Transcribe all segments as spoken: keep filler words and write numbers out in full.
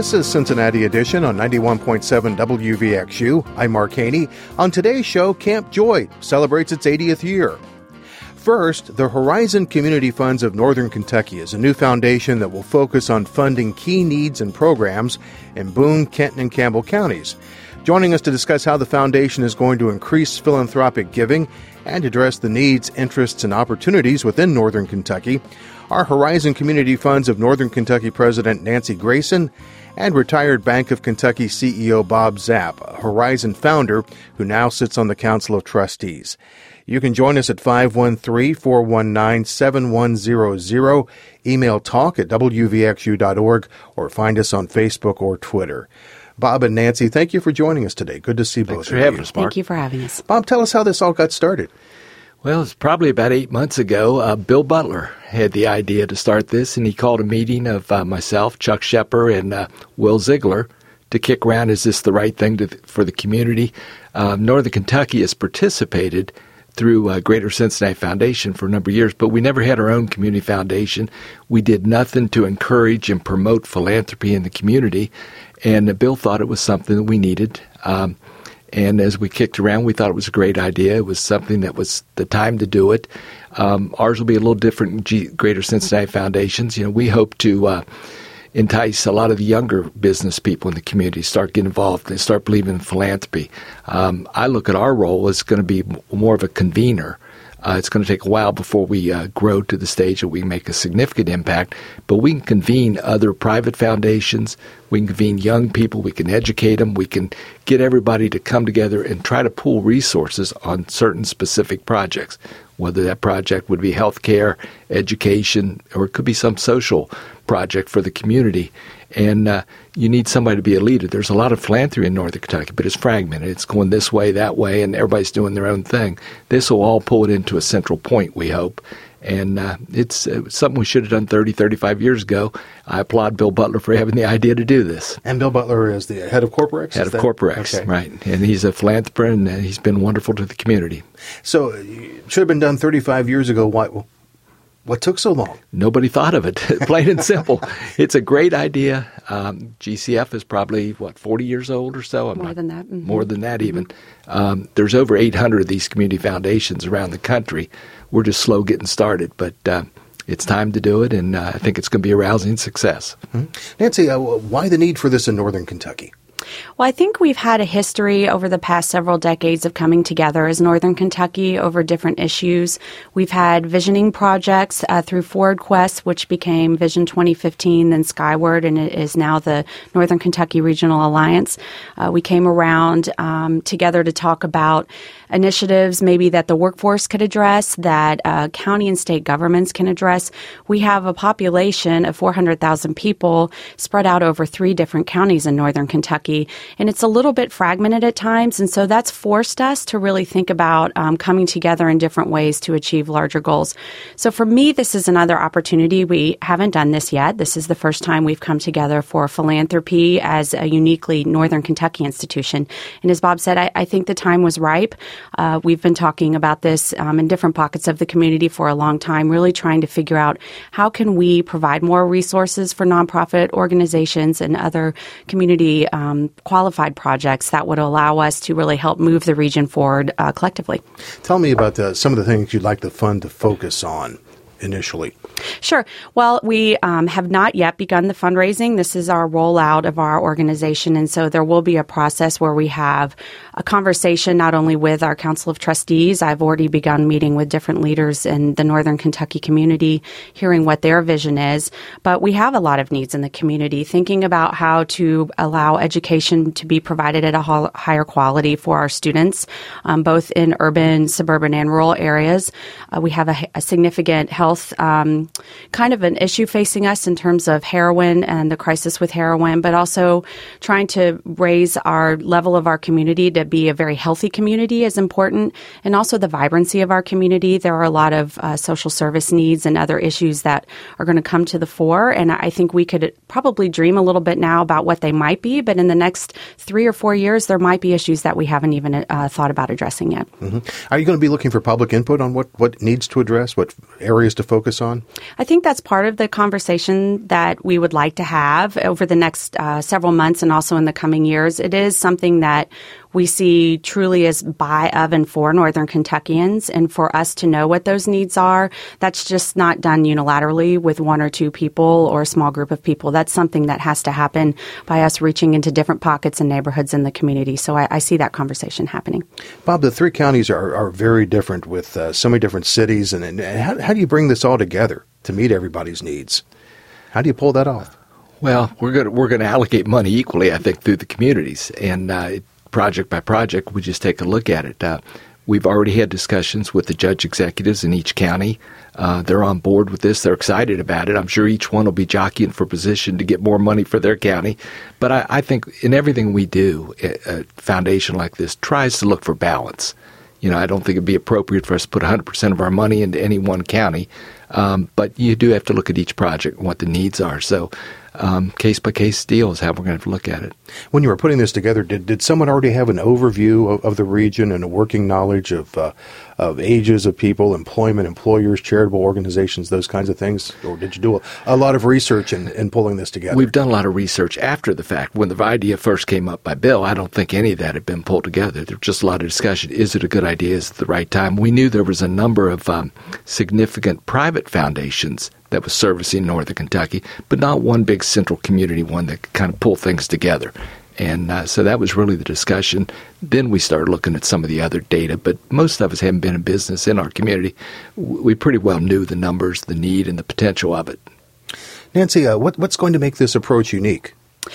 This is Cincinnati Edition on ninety-one point seven W V X U. I'm Mark Haney. On today's show, Camp Joy celebrates its eightieth year. First, the Horizon Community Funds of Northern Kentucky is a new foundation that will focus on funding key needs and programs in Boone, Kenton, and Campbell counties. Joining us to discuss how the foundation is going to increase philanthropic giving and address the needs, interests, and opportunities within Northern Kentucky are Horizon Community Funds of Northern Kentucky President Nancy Grayson and retired Bank of Kentucky C E O Bob Zapp, a Horizon founder who now sits on the Council of Trustees. You can join us at five one three, four one nine, seven one zero zero, email talk at w v x u dot org, or find us on Facebook or Twitter. Bob and Nancy, thank you for joining us today. Good to see both of you. Thanks for having us, Mark. Thank you for having us. Bob, tell us how this all got started. Well, it's probably about eight months ago. Uh, Bill Butler had the idea to start this, and he called a meeting of uh, myself, Chuck Shepper, and uh, Will Ziegler to kick around, is this the right thing to th- for the community? Uh, Northern Kentucky has participated through uh, Greater Cincinnati Foundation for a number of years, but we never had our own community foundation. We did nothing to encourage and promote philanthropy in the community, and uh, Bill thought it was something that we needed. Um, And as we kicked around, we thought it was a great idea. It was something that was the time to do it. Um, ours will be a little different in G- Greater Cincinnati Foundations. You know, we hope to uh, entice a lot of the younger business people in the community, start getting involved and start believing in philanthropy. Um, I look at our role as going to be more of a convener. Uh, it's going to take a while before we uh, grow to the stage that we make a significant impact, but we can convene other private foundations, we can convene young people, we can educate them, we can get everybody to come together and try to pool resources on certain specific projects, whether that project would be healthcare, education, or it could be some social project for the community. And uh, you need somebody to be a leader. There's a lot of philanthropy in Northern Kentucky, but it's fragmented. It's going this way, that way, and everybody's doing their own thing. This will all pull it into a central point, we hope. And uh, it's uh, something we should have done thirty, thirty-five years ago. I applaud Bill Butler for having the idea to do this. And Bill Butler is the head of Corporex? Head of Corporex, okay. Right. And he's a philanthropist, and he's been wonderful to the community. So it should have been done thirty-five years ago. Why? What took so long? Nobody thought of it, plain and simple. It's a great idea. Um, G C F is probably, what, forty years old or so? I'm more not, than that. Mm-hmm. More than that even. Mm-hmm. Um, there's over eight hundred of these community foundations around the country. We're just slow getting started, but uh, it's time to do it, and uh, I think it's going to be a rousing success. Mm-hmm. Nancy, uh, why the need for this in Northern Kentucky? Well, I think we've had a history over the past several decades of coming together as Northern Kentucky over different issues. We've had visioning projects uh, through Forward Quest, which became Vision twenty fifteen, then Skyward, and it is now the Northern Kentucky Regional Alliance. Uh, we came around um, together to talk about initiatives maybe that the workforce could address, that uh, county and state governments can address. We have a population of four hundred thousand people spread out over three different counties in Northern Kentucky. And it's a little bit fragmented at times, and so that's forced us to really think about um, coming together in different ways to achieve larger goals. So for me, this is another opportunity. We haven't done this yet. This is the first time we've come together for philanthropy as a uniquely Northern Kentucky institution. And as Bob said, I, I think the time was ripe. Uh, we've been talking about this um, in different pockets of the community for a long time, really trying to figure out how can we provide more resources for nonprofit organizations and other community um, qualified projects that would allow us to really help move the region forward uh, collectively. Tell me about the, some of the things you'd like the fund to focus on initially. Sure. Well, we um, have not yet begun the fundraising. This is our rollout of our organization, and so there will be a process where we have a conversation not only with our Council of Trustees. I've already begun meeting with different leaders in the Northern Kentucky community, hearing what their vision is, but we have a lot of needs in the community, thinking about how to allow education to be provided at a ho- higher quality for our students, um, both in urban, suburban, and rural areas. Uh, we have a, a significant health Um, kind of an issue facing us in terms of heroin and the crisis with heroin, but also trying to raise our level of our community to be a very healthy community is important, and also the vibrancy of our community. There are a lot of uh, social service needs and other issues that are going to come to the fore, and I think we could probably dream a little bit now about what they might be, but in the next three or four years, there might be issues that we haven't even uh, thought about addressing yet. Mm-hmm. Are you going to be looking for public input on what, what needs to address, what areas to focus on? I think that's part of the conversation that we would like to have over the next uh, several months and also in the coming years. It is something that we see truly as by, of, and for Northern Kentuckians, and for us to know what those needs are. That's just not done unilaterally with one or two people or a small group of people. That's something that has to happen by us reaching into different pockets and neighborhoods in the community. So I, I see that conversation happening. Bob, the three counties are, are very different with uh, so many different cities, and, and how, how do you bring this all together to meet everybody's needs? How do you pull that off? Well, we're going to, we're going to allocate money equally, I think, through the communities, and uh, it, project by project, we just take a look at it. Uh, we've already had discussions with the judge executives in each county. Uh, they're on board with this. They're excited about it. I'm sure each one will be jockeying for position to get more money for their county. But I, I think in everything we do, a, a foundation like this tries to look for balance. You know, I don't think it'd be appropriate for us to put one hundred percent of our money into any one county. Um, but you do have to look at each project and what the needs are. So um, case-by-case deal is how we're going to look at it. When you were putting this together, did, did someone already have an overview of, of the region and a working knowledge of uh, of ages of people, employment, employers, charitable organizations, those kinds of things? Or did you do a, a lot of research in, in pulling this together? We've done a lot of research after the fact. When the idea first came up by Bill, I don't think any of that had been pulled together. There was just a lot of discussion. Is it a good idea? Is it the right time? We knew there was a number of um, significant private foundations that was servicing Northern Kentucky, but not one big central community one that could kind of pull things together. And uh, so that was really the discussion. Then we started looking at some of the other data, but most of us haven't been in business in our community. We pretty well knew the numbers, the need, and the potential of it. Nancy, uh, what, what's going to make this approach unique?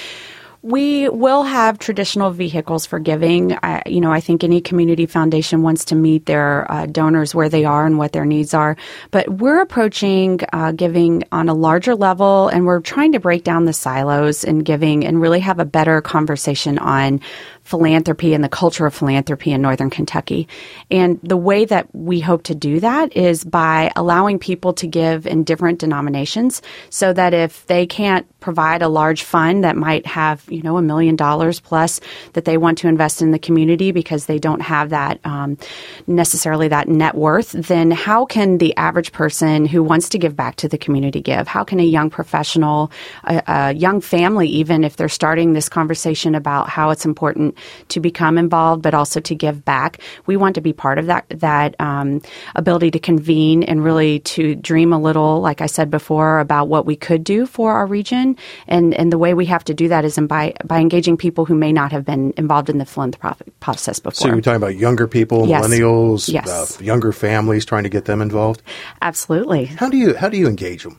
We will have traditional vehicles for giving. I, you know, I think any community foundation wants to meet their uh, donors where they are and what their needs are. But we're approaching uh, giving on a larger level, and we're trying to break down the silos in giving and really have a better conversation on philanthropy and the culture of philanthropy in Northern Kentucky. And the way that we hope to do that is by allowing people to give in different denominations, so that if they can't provide a large fund that might have, you know, a million dollars plus that they want to invest in the community because they don't have that um, necessarily that net worth, then how can the average person who wants to give back to the community give? How can a young professional, a, a young family, even if they're starting this conversation about how it's important to become involved, but also to give back? We want to be part of that that um, ability to convene and really to dream a little, like I said before, about what we could do for our region. And, and the way we have to do that is in by, by engaging people who may not have been involved in the philanthropic process before. So you're talking about younger people, yes. millennials, yes. uh, younger families, trying to get them involved? Absolutely. How do you how do you engage them?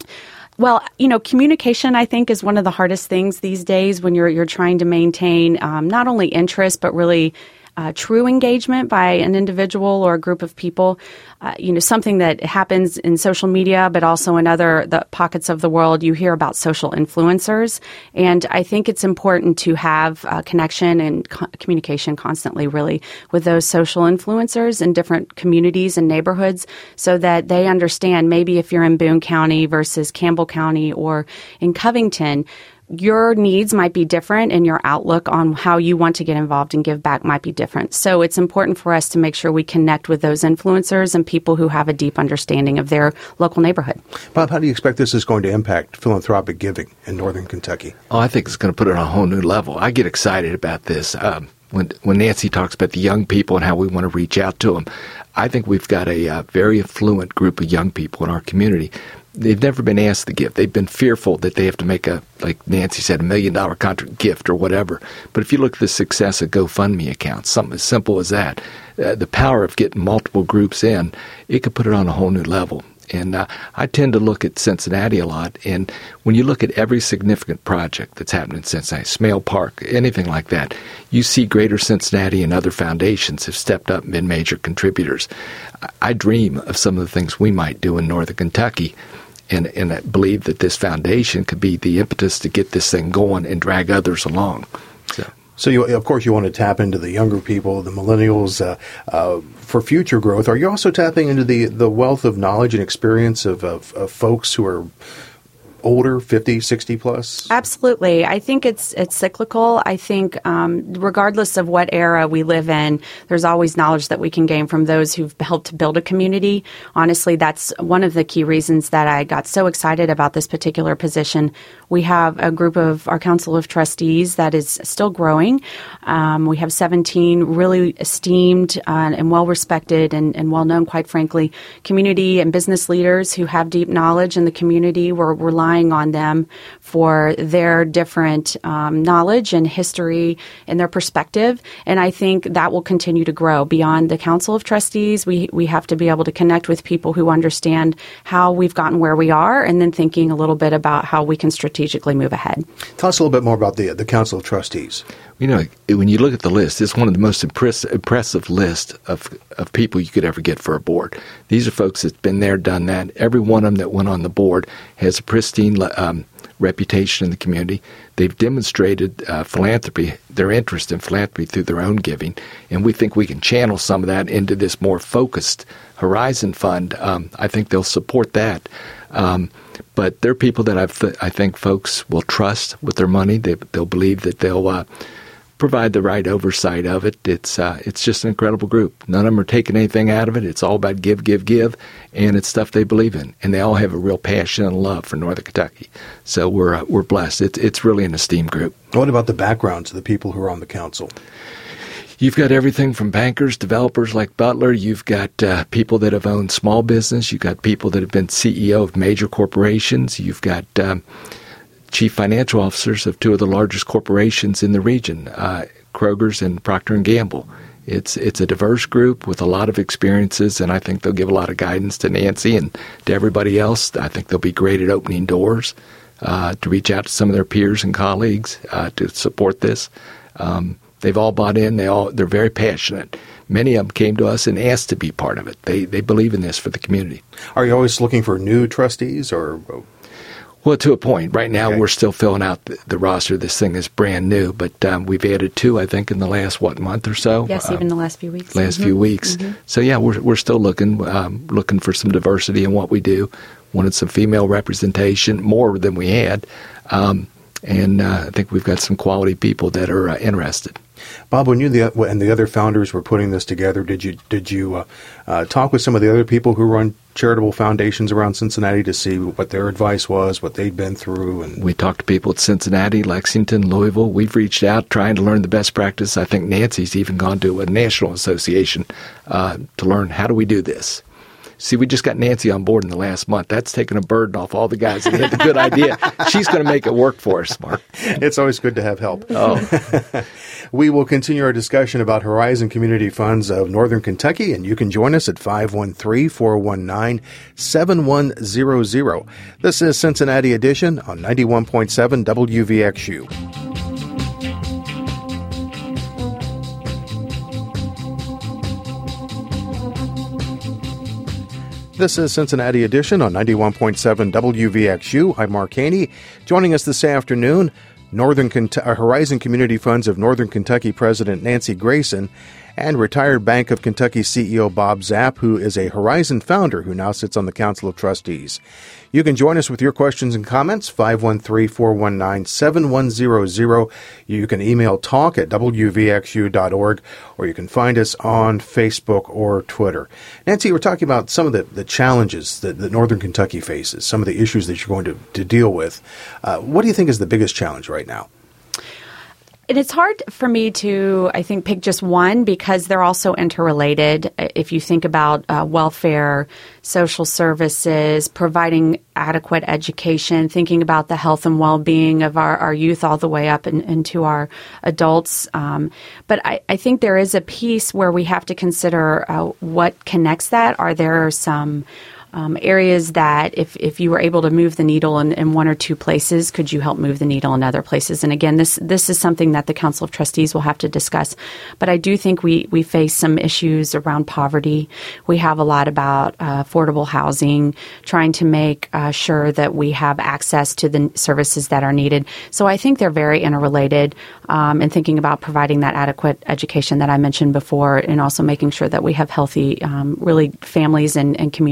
Well, you know, communication, I think, is one of the hardest things these days when you're you're trying to maintain um, not only interest, but really uh, true engagement by an individual or a group of people. Uh, you know, something that happens in social media, but also in other the pockets of the world, you hear about social influencers. And I think it's important to have uh, connection and co- communication constantly, really, with those social influencers in different communities and neighborhoods, so that they understand maybe if you're in Boone County versus Campbell County or in Covington, your needs might be different and your outlook on how you want to get involved and give back might be different. So it's important for us to make sure we connect with those influencers and people who have a deep understanding of their local neighborhood. Bob, how do you expect this is going to impact philanthropic giving in Northern Kentucky? Oh, I think it's going to put it on a whole new level. I get excited about this. Um, when when Nancy talks about the young people and how we want to reach out to them, I think we've got a uh, very affluent group of young people in our community. They've never been asked to give. They've been fearful that they have to make a, like Nancy said, a million dollar contract gift or whatever. But if you look at the success of GoFundMe accounts, something as simple as that, uh, the power of getting multiple groups in, it could put it on a whole new level. And uh, I tend to look at Cincinnati a lot. And when you look at every significant project that's happening in Cincinnati, Smale Park, anything like that, you see Greater Cincinnati and other foundations have stepped up and been major contributors. I dream of some of the things we might do in Northern Kentucky. And, and I believe that this foundation could be the impetus to get this thing going and drag others along. So, so you, of course, you want to tap into the younger people, the millennials, uh, uh, for future growth. Are you also tapping into the, the wealth of knowledge and experience of, of, of folks who are older, fifty, sixty plus? Absolutely. I think it's it's cyclical. I think um, regardless of what era we live in, there's always knowledge that we can gain from those who've helped to build a community. Honestly, that's one of the key reasons that I got so excited about this particular position. We have a group of our Council of Trustees that is still growing. Um, we have seventeen really esteemed uh, and well-respected and, and well-known, quite frankly, community and business leaders who have deep knowledge in the community. We're relying on them for their different um, knowledge and history and their perspective. And I think that will continue to grow beyond the Council of Trustees. We, we have to be able to connect with people who understand how we've gotten where we are and then thinking a little bit about how we can strategically move ahead. Tell us a little bit more about the, the Council of Trustees. You know, when you look at the list, it's one of the most impress- impressive lists of, of people you could ever get for a board. These are folks that's been there, done that. Every one of them that went on the board has a pristine um, reputation in the community. They've demonstrated uh, philanthropy, their interest in philanthropy through their own giving, and we think we can channel some of that into this more focused Horizon Fund. Um, I think they'll support that. Um, but they're people that I've th- I think folks will trust with their money. They, they'll believe that they'll uh, provide the right oversight of it. It's uh, it's just an incredible group. None of them are taking anything out of it. It's all about give, give, give, and it's stuff they believe in. And they all have a real passion and love for Northern Kentucky. So we're uh, we're blessed. It's it's really an esteemed group. What about the backgrounds of the people who are on the council? You've got everything from bankers, developers like Butler. You've got uh, people that have owned small business. You've got people that have been C E O of major corporations. You've got um, chief financial officers of two of the largest corporations in the region, uh, Kroger's and Procter and Gamble. It's it's a diverse group with a lot of experiences, and I think they'll give a lot of guidance to Nancy and to everybody else. I think they'll be great at opening doors uh, to reach out to some of their peers and colleagues uh, to support this. Um, they've all bought in. They all they're very passionate. Many of them came to us and asked to be part of it. They they believe in this for the community. Are you always looking for new trustees or? Well, to a point. Right now, okay. We're still filling out the, the roster. This thing is brand new, but um, we've added two, I think, in the last, what, month or so? Yes, um, even the last few weeks. Last mm-hmm. few weeks. Mm-hmm. So, yeah, we're we're still looking, um, looking for some diversity in what we do. Wanted some female representation, more than we had. Um, and uh, I think we've got some quality people that are uh, interested. Bob, when you the, and the other founders were putting this together, did you did you uh, uh, talk with some of the other people who run charitable foundations around Cincinnati to see what their advice was, what they'd been through? And we talked to people at Cincinnati, Lexington, Louisville. We've reached out trying to learn the best practice. I think Nancy's even gone to a national association uh, to learn how do we do this. See, we just got Nancy on board in the last month. That's taken a burden off all the guys that had the good idea. She's going to make it work for us, Mark. It's always good to have help. Oh. We will continue our discussion about Horizon Community Funds of Northern Kentucky, and you can join us at five one three, four one nine, seven one zero zero. This is Cincinnati Edition on ninety-one point seven W V X U. This is Cincinnati Edition on ninety-one point seven W V X U. I'm Mark Haney. Joining us this afternoon, Northern Kent- Horizon Community Funds of Northern Kentucky President Nancy Grayson and retired Bank of Kentucky C E O Bob Zapp, who is a Horizon founder who now sits on the Council of Trustees. You can join us with your questions and comments, five one three, four one nine, seven one zero zero. You can email talk at w v x u dot org, or you can find us on Facebook or Twitter. Nancy, we're talking about some of the, the challenges that, that Northern Kentucky faces, some of the issues that you're going to, to deal with. Uh, what do you think is the biggest challenge right now? And it's hard for me to, I think, pick just one because they're also interrelated. If you think about uh, welfare, social services, providing adequate education, thinking about the health and well-being of our, our youth all the way up in, into our adults. Um, but I, I think there is a piece where we have to consider uh, what connects that. Are there some Um, areas that if, if you were able to move the needle in, in one or two places, could you help move the needle in other places? And again, this this is something that the Council of Trustees will have to discuss. But I do think we, we face some issues around poverty. We have a lot about uh, affordable housing, trying to make uh, sure that we have access to the services that are needed. So I think they're very interrelated, um, and thinking about providing that adequate education that I mentioned before, and also making sure that we have healthy, um, really families and, and communities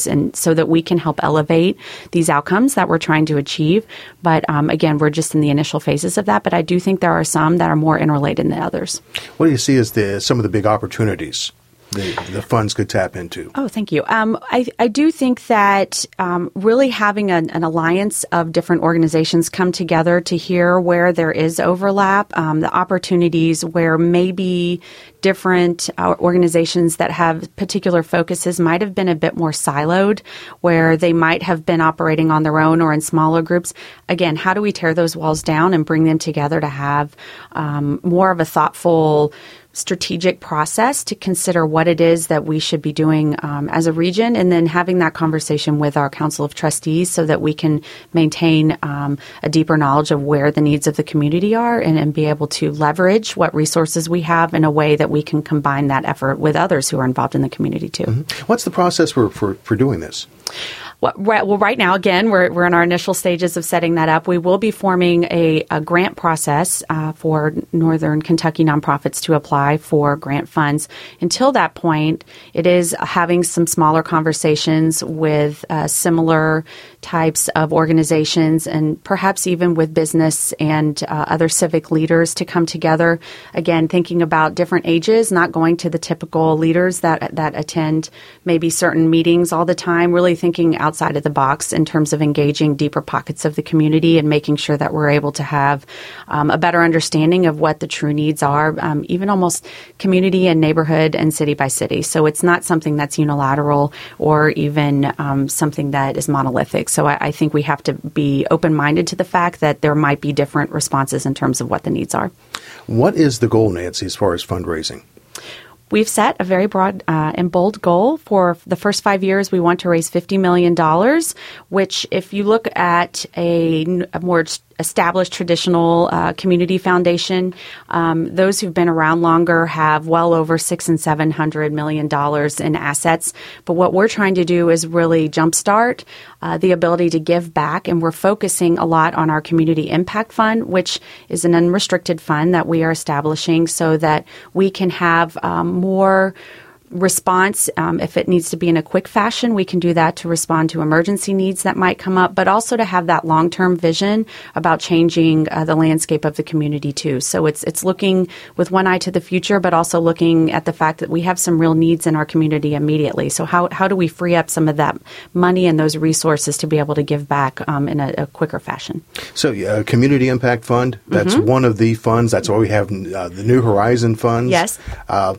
communities, and so that we can help elevate these outcomes that we're trying to achieve. But um, again, we're just in the initial phases of that, but I do think there are some that are more interrelated than others. What do you see as the some of the big opportunities the, the funds could tap into? Oh, thank you. Um, I, I do think that um, really having an, an alliance of different organizations come together to hear where there is overlap, um, the opportunities where maybe different uh, organizations that have particular focuses might have been a bit more siloed, where they might have been operating on their own or in smaller groups. Again, how do we tear those walls down and bring them together to have um, more of a thoughtful strategic process to consider what it is that we should be doing um, as a region, and then having that conversation with our Council of Trustees so that we can maintain um, a deeper knowledge of where the needs of the community are, and, and be able to leverage what resources we have in a way that we can combine that effort with others who are involved in the community too. Mm-hmm. What's the process for, for, for doing this? Well, right now, again, we're we're in our initial stages of setting that up. We will be forming a, a grant process uh, for Northern Kentucky nonprofits to apply for grant funds. Until that point, it is having some smaller conversations with uh, similar types of organizations, and perhaps even with business and uh, other civic leaders to come together. Again, thinking about different ages, not going to the typical leaders that that attend maybe certain meetings all the time, really thinking outside of the box in terms of engaging deeper pockets of the community and making sure that we're able to have um, a better understanding of what the true needs are, um, even almost community and neighborhood and city by city. So it's not something that's unilateral or even um, something that is monolithic. So I, I think we have to be open-minded to the fact that there might be different responses in terms of what the needs are. What is the goal, Nancy, as far as fundraising? We've set a very broad uh, and bold goal. For the first five years, we want to raise fifty million dollars, which if you look at a, a more established traditional uh, community foundation, um, those who've been around longer have well over six and seven hundred million dollars in assets. But what we're trying to do is really jumpstart uh, the ability to give back, and we're focusing a lot on our Community Impact Fund, which is an unrestricted fund that we are establishing so that we can have um, more response. Um, if it needs to be in a quick fashion, we can do that to respond to emergency needs that might come up, but also to have that long-term vision about changing uh, the landscape of the community too. So it's it's looking with one eye to the future, but also looking at the fact that we have some real needs in our community immediately. So how how do we free up some of that money and those resources to be able to give back um, in a, a quicker fashion? So uh, Community Impact Fund, that's mm-hmm. one of the funds. That's why we have uh, the New Horizon funds. Yes. Uh,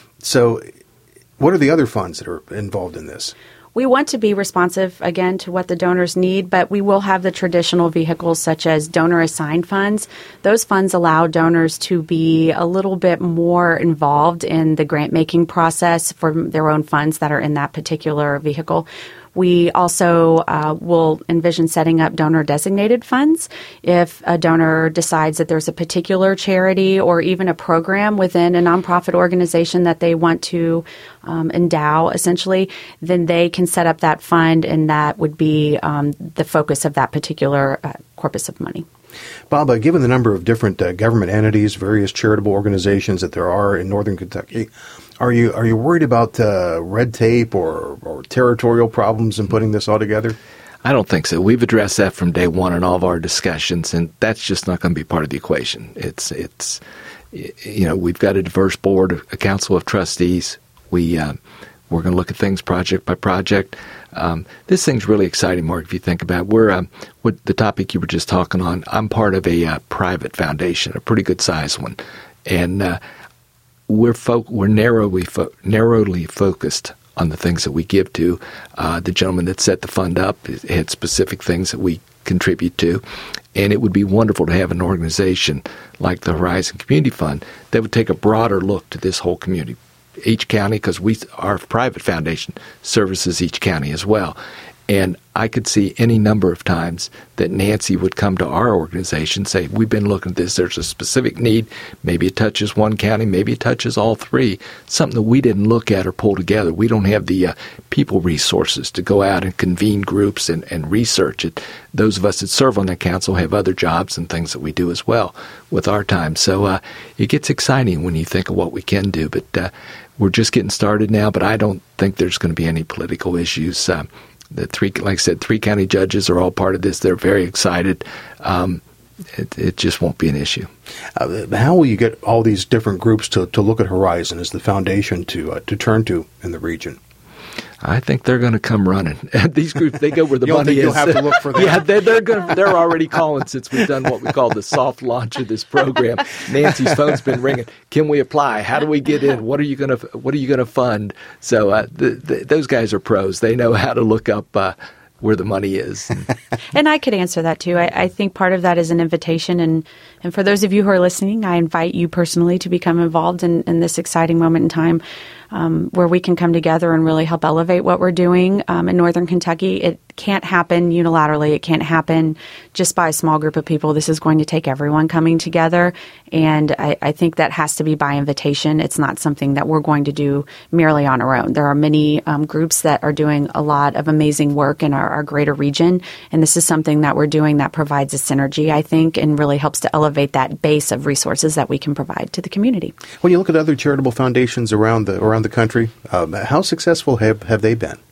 so what are the other funds that are involved in this? We want to be responsive, again, to what the donors need, but we will have the traditional vehicles such as donor-assigned funds. Those funds allow donors to be a little bit more involved in the grant-making process for their own funds that are in that particular vehicle. We also uh, will envision setting up donor-designated funds. If a donor decides that there's a particular charity or even a program within a nonprofit organization that they want to um, endow, essentially, then they can set up that fund, and that would be um, the focus of that particular uh, corpus of money. Bob, uh, given the number of different uh, government entities, various charitable organizations that there are in Northern Kentucky, are you are you worried about uh, red tape or, or territorial problems in putting this all together? I don't think so. We've addressed that from day one in all of our discussions, and that's just not going to be part of the equation. It's it's you know we've got a diverse board, a council of trustees. We uh, we're going to look at things project by project. Um, this thing's really exciting, Mark, if you think about it. We're, um, what the topic you were just talking on, I'm part of a uh, private foundation, a pretty good-sized one. And uh, we're fo- we're narrowly fo- narrowly focused on the things that we give to. Uh, the gentleman that set the fund up had specific things that we contribute to. And it would be wonderful to have an organization like the Horizon Community Fund that would take a broader look to this whole community. Each county, because we our private foundation services each county as well. And I could see any number of times that Nancy would come to our organization and say, we've been looking at this. There's a specific need. Maybe it touches one county. Maybe it touches all three. Something that we didn't look at or pull together. We don't have the uh, people resources to go out and convene groups and, and research it. Those of us that serve on that council have other jobs and things that we do as well with our time. So uh, it gets exciting when you think of what we can do. But uh, we're just getting started now, but I don't think there's going to be any political issues. Uh, The three, like I said, three county judges are all part of this. They're very excited. Um, it, it just won't be an issue. Uh, how will you get all these different groups to, to look at Horizon as the foundation to uh, to turn to in the region? I think they're going to come running. These groups, they go where the you don't money think is. You'll have to look for them. Yeah, they, they're going. They're already calling since we've done what we call the soft launch of this program. Nancy's phone's been ringing. Can we apply? How do we get in? What are you going to What are you going to fund? So uh, the, the, those guys are pros. They know how to look up uh, where the money is. And I could answer that too. I, I think part of that is an invitation, and and for those of you who are listening, I invite you personally to become involved in, in this exciting moment in time. Um, where we can come together and really help elevate what we're doing um, in Northern Kentucky. It can't happen unilaterally. It can't happen just by a small group of people. This is going to take everyone coming together, and I, I think that has to be by invitation. It's not something that we're going to do merely on our own. There are many um, groups that are doing a lot of amazing work in our, our greater region, and this is something that we're doing that provides a synergy, I think, and really helps to elevate that base of resources that we can provide to the community. When you look at other charitable foundations around the around the country, um, how successful have, have they been?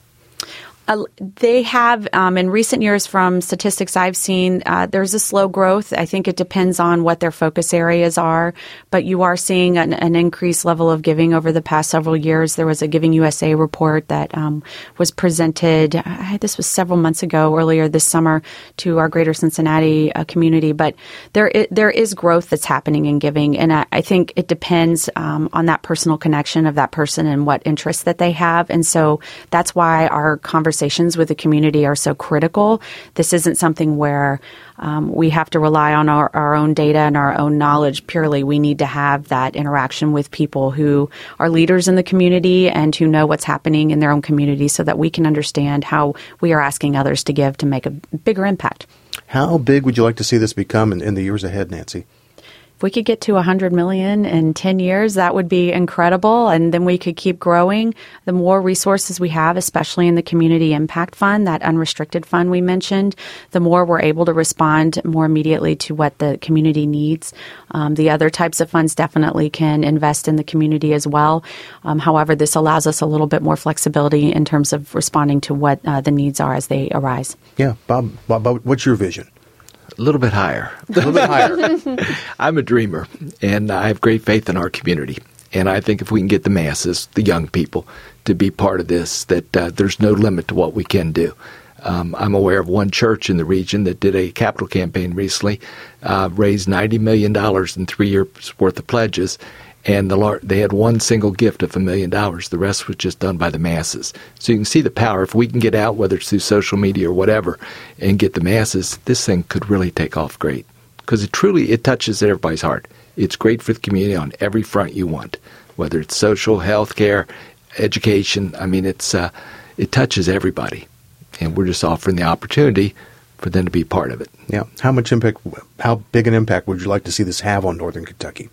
Uh, they have, um, in recent years, from statistics I've seen, uh, there's a slow growth. I think it depends on what their focus areas are, but you are seeing an, an increased level of giving over the past several years. There was a Giving U S A report that um, was presented, uh, this was several months ago, earlier this summer, to our greater Cincinnati uh, community. But there is, there is growth that's happening in giving, and I, I think it depends um, on that personal connection of that person and what interests that they have. And so that's why our conversation with the community are so critical. This isn't something where um, we have to rely on our, our own data and our own knowledge purely. We need to have that interaction with people who are leaders in the community and who know what's happening in their own community so that we can understand how we are asking others to give to make a bigger impact. How big would you like to see this become in, in the years ahead, Nancy? If we could get to one hundred million in ten years, that would be incredible. And then we could keep growing. The more resources we have, especially in the Community Impact Fund, that unrestricted fund we mentioned, the more we're able to respond more immediately to what the community needs. Um, the other types of funds definitely can invest in the community as well. Um, however, this allows us a little bit more flexibility in terms of responding to what uh, the needs are as they arise. Yeah. Bob, Bob, what's your vision? A little bit higher. A little bit higher. I'm a dreamer, and I have great faith in our community. And I think if we can get the masses, the young people, to be part of this, that uh, there's no limit to what we can do. Um, I'm aware of one church in the region that did a capital campaign recently, uh, raised ninety million dollars in three years' worth of pledges, and the lar- they had one single gift of a million dollars. The rest was just done by the masses. So you can see the power. If we can get out, whether it's through social media or whatever, and get the masses, this thing could really take off great. Because it truly, it touches everybody's heart. It's great for the community on every front you want, whether it's social, health care, education. I mean, it's uh, it touches everybody. And we're just offering the opportunity for them to be part of it. Yeah. How much impact, how big an impact would you like to see this have on Northern Kentucky?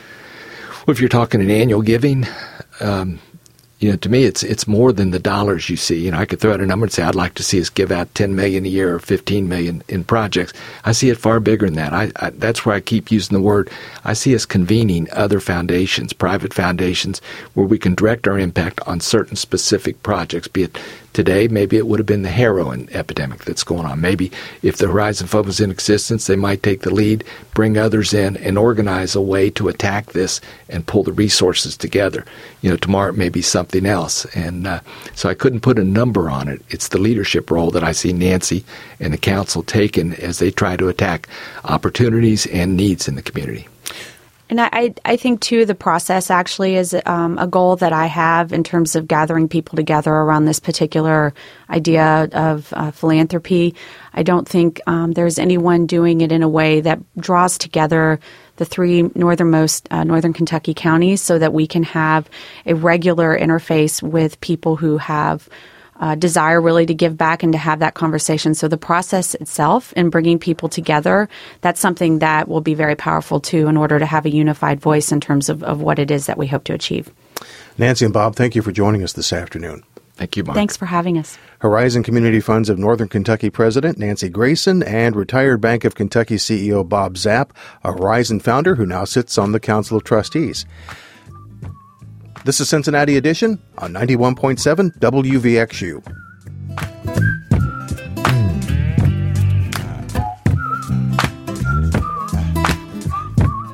Well, if you're talking an annual giving, um, you know, to me, it's it's more than the dollars you see. You know, I could throw out a number and say, I'd like to see us give out ten million dollars a year or fifteen million dollars in projects. I see it far bigger than that. I, I, that's where I keep using the word. I see us convening other foundations, private foundations, where we can direct our impact on certain specific projects, be it today, maybe it would have been the heroin epidemic that's going on. Maybe if the Horizon Fund was in existence, they might take the lead, bring others in, and organize a way to attack this and pull the resources together. You know, tomorrow it may be something else. And uh, so I couldn't put a number on it. It's the leadership role that I see Nancy and the council taking as they try to attack opportunities and needs in the community. And I, I think, too, the process actually is um, a goal that I have in terms of gathering people together around this particular idea of uh, philanthropy. I don't think um, there's anyone doing it in a way that draws together the three northernmost uh, Northern Kentucky counties so that we can have a regular interface with people who have uh, desire really to give back and to have that conversation. So the process itself and bringing people together, that's something that will be very powerful too in order to have a unified voice in terms of, of what it is that we hope to achieve. Nancy and Bob, thank you for joining us this afternoon. Thank you, Mark. Thanks for having us. Horizon Community Funds of Northern Kentucky President Nancy Grayson and retired Bank of Kentucky C E O Bob Zapp, a Horizon founder who now sits on the Council of Trustees. This is Cincinnati Edition on ninety-one point seven W V X U.